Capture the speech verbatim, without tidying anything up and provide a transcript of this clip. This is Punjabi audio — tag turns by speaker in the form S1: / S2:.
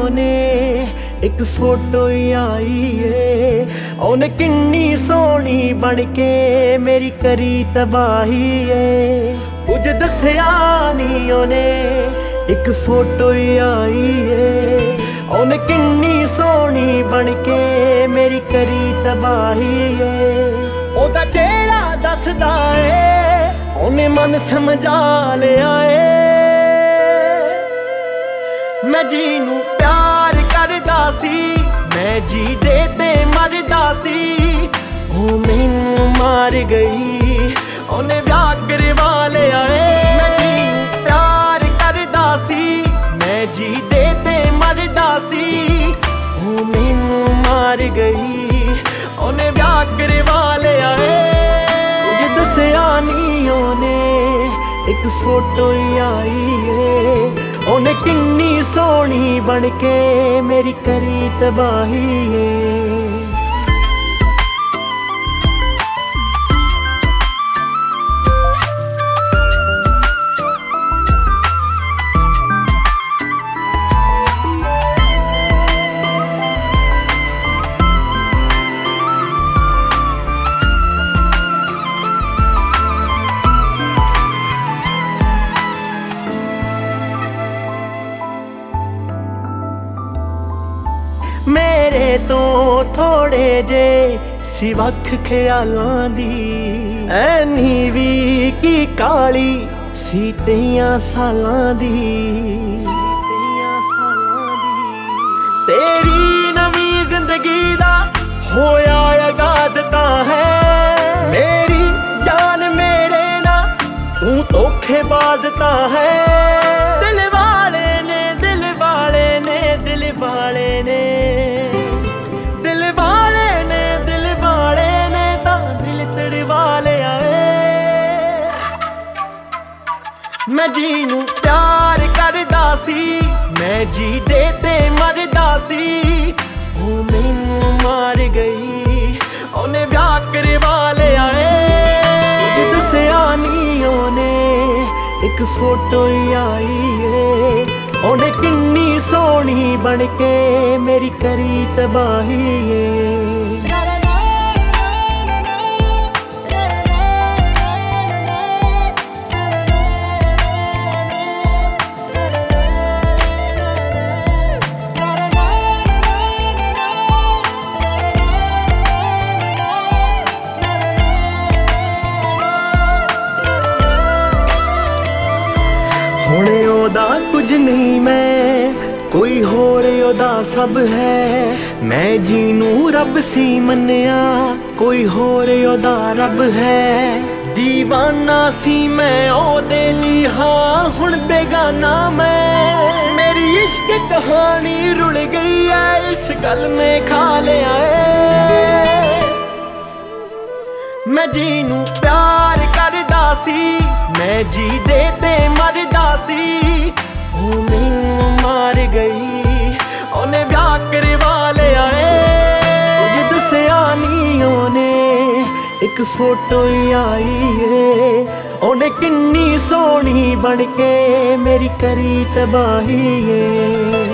S1: ਉਹਨੇ ਇੱਕ ਫੋਟੋ ਆਈ ਏ, ਉਹਨੇ ਕਿੰਨੀ ਸੋਹਣੀ ਬਣ ਕੇ ਮੇਰੀ ਕਰੀ ਤਬਾਹੀ ਏ। ਕੁਝ ਦੱਸਿਆ ਨਹੀਂ ਉਹਨੇ, ਇੱਕ ਫੋਟੋ ਆਈ ਏ, ਉਹਨੇ ਕਿੰਨੀ ਸੋਹਣੀ ਬਣ ਕੇ ਮੇਰੀ ਕਰੀ ਤਬਾਹੀ ਏ। ਉਹਦਾ ਚਿਹਰਾ ਦੱਸਦਾ ਏ ਉਹਨੇ ਮਨ ਸਮਝਾ ਲਿਆ ਏ। ਮੈਂ ਜੀ ਨੂੰ ਪਿਆਰ ਕਰਦਾ ਸੀ, ਮੈਂ ਜੀ ਦੇ ਤੇ ਮਰਦਾ ਸੀ, ਉਹ ਮੈਨੂੰ ਮਾਰ ਗਈ, ਉਹਨੇ ਵਿਆਹ ਕਰਵਾ ਲਿਆ ਏ। ਮੈਂ ਜੀ ਨੂੰ ਪਿਆਰ ਕਰਦਾ ਸੀ, ਮੈਂ ਜੀ ਦੇ ਤੇ ਮਰਦਾ ਸੀ, ਉਹ ਮੈਨੂੰ ਮਾਰ ਗਈ, ਉਹਨੇ ਵਿਆਹ ਕਰਵਾ ਲਿਆ ਏ। ਕੁਝ ਦੱਸਿਆ ਨਹੀਂ ਉਹਨੇ, ਇੱਕ ਫੋਟੋ ਆਈ ਏ, ਉਹਨੇ ਕਿੰਨੀ ਸੋਹਣੀ ਬਣ ਕੇ ਮੇਰੀ ਕਰੀ ਤਬਾਹੀ ਏ। ਮੇਰੇ ਤੋਂ ਥੋੜੇ ਜੇ ਸੀ ਵੱਖ ਖਿਆਲਾਂ ਦੀ, ਐਨੀ ਵੀ ਕੀ ਕਾਲੀ ਸੀ ਤੇਈਆਂ ਸਾਲਾਂ ਦੀ। ਤੇਰੀ ਨਵੀਂ ਜ਼ਿੰਦਗੀ ਦਾ ਹੋਇਆ ਆਗਾਜ਼ ਤਾਂ ਹੈ, ਮੇਰੀ ਜਾਨ ਮੇਰੇ ਨਾਲ ਤੂੰ ਧੋਖੇਬਾਜ਼ ਤਾਂ ਹੈ। ਦਿਲ ਵਾਲੇ ਨੇ ਦਿਲ ਵਾਲੇ ਨੇ ਦਿਲ ਵਾਲੇ ਨੇ ਮੈਂ ਜੀ ਨੂੰ ਪਿਆਰ ਕਰਦਾ ਸੀ, ਮੈਂ ਜੀ ਦੇ ਤੇ ਮਰਦਾ ਸੀ, ਉਹ ਮੈਨੂੰ ਮਾਰ ਗਈ, ਉਹਨੇ ਵਿਆਹ ਕਰਵਾ ਲਿਆ ਏ। ਕੁਝ ਦੱਸਿਆ ਨਹੀਂ ਉਹਨੇ, ਇੱਕ ਫੋਟੋ ਆਈ ਏ, ਉਹਨੇ ਕਿੰਨੀ ਸੋਹਣੀ ਬਣ ਕੇ ਮੇਰੀ ਕਰੀ ਤਬਾਹੀ ਏ। ਹੁਣ ਉਹਦਾ ਕੁਝ ਨਹੀਂ ਮੈਂ, ਕੋਈ ਹੋਰ ਉਹਦਾ ਸਭ ਹੈ। ਮੈਂ ਜੀ ਨੂੰ ਰੱਬ ਸੀ ਮੰਨਿਆ, ਕੋਈ ਹੋਰ ਉਹਦਾ ਰੱਬ ਹੈ। ਦੀਵਾਨਾ ਸੀ ਮੈਂ ਉਹਦੇ ਲਈ, ਹਾਂ ਹੁਣ ਬੇਗਾਨਾ ਮੈਂ। ਮੇਰੀ ਇਸ਼ਕ ਕਹਾਣੀ ਰੁਲ ਗਈ ਐ, ਇਸ ਗੱਲ ਨੇ ਖਾ ਲਿਆ ਏ। ਮੈਂ ਜੀ ਨੂੰ ਪਿਆਰ ਕਰਦਾ ਸੀ, ਮੈਂ ਜੀ ਦੇ ਤੇ ਮਰਦਾ ਸੀ, ਉਹ ਮੈਨੂੰ ਮਾਰ ਗਈ, ਉਹਨੇ ਵਿਆਹ ਕਰਵਾ ਲਿਆ ਏ। ਕੁਝ ਦੱਸਿਆ ਨਹੀਂ ਉਹਨੇ, ਇੱਕ ਫੋਟੋ ਆਈ ਏ, ਉਹਨੇ ਕਿੰਨੀ ਸੋਹਣੀ ਬਣ ਕੇ ਮੇਰੀ ਕਰੀ ਤਬਾਹੀ ਏ।